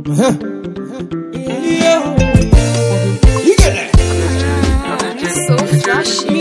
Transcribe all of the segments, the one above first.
So flashy.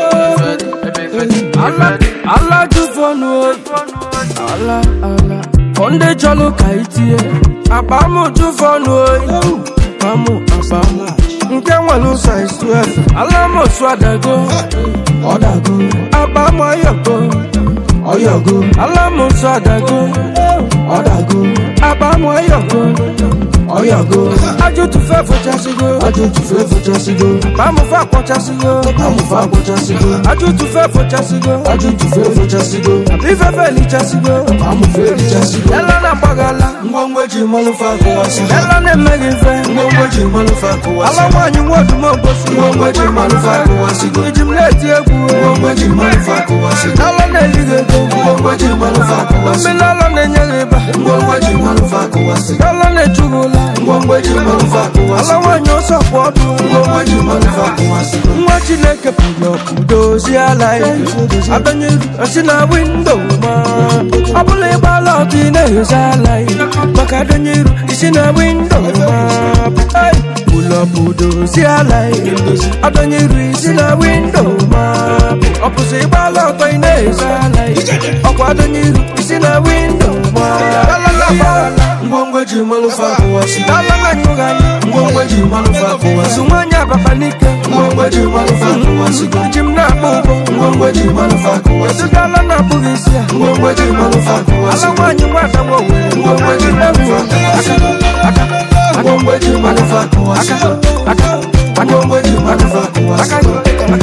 Allah do for no. Allah. Onde jolo kaitie. Abamu do for no. Abamu. Nke walu size 12. Allah mo swadago. Odago. Abamu ayogo. Allah mo swadago. Odago. Abamu ayogo. Aju tu fe for chasigo. Abamu fa kwa chasigo. Aju tu fe for chasigo. Abi fe li chasigo. Ela na bagala. Ngwangweji malufa kuwasigo. Ela ne megife. Ngwangweji malufa kuwasigo. Allah wanyu wadu mo bosu. Ngwangweji malufa kuwasigo. Ijimleti egwu. Ngwangweji malufa kuwasigo. Ela ne ligego. Ngwangweji malufa kuwasigo. Mbila ne nyeriba. Ngwangweji malufa kuwasigo. Ela ne chugula. Ngwangweji malufa kuwasigo. Allah wanyu support. Ngwangweji malufa kuwasigo. Nwa Chineke pulo kudozi ala ife. Abanyeru asina window ma. Abule bala tine zala ife. Maka danyeru isina window ma. Pulo kudozi ala ife. Abanyeru isina window ma. Opuse bala tine zala ife. Okwa danyeru isina window ma. Ngwangweji malufa kuwasigo. Dala nyugani. Ngwangweji malufa kuwasigo. Sumanya babanike. Ngwangweji malufa kuwasigo. Jimna bobo. Ngwangweji malufa kuwasigo. Dala na bugisia. Ngwangweji malufa kuwasigo. Ala wanyu wada wo. Ngwangweji malufa kuwasigo. Ngwangweji malufa kuwasigo. Ngwangweji malufa kuwasigo.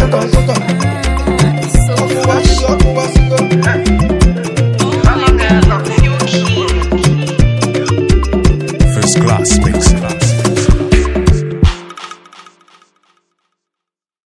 So flashy. First class mix.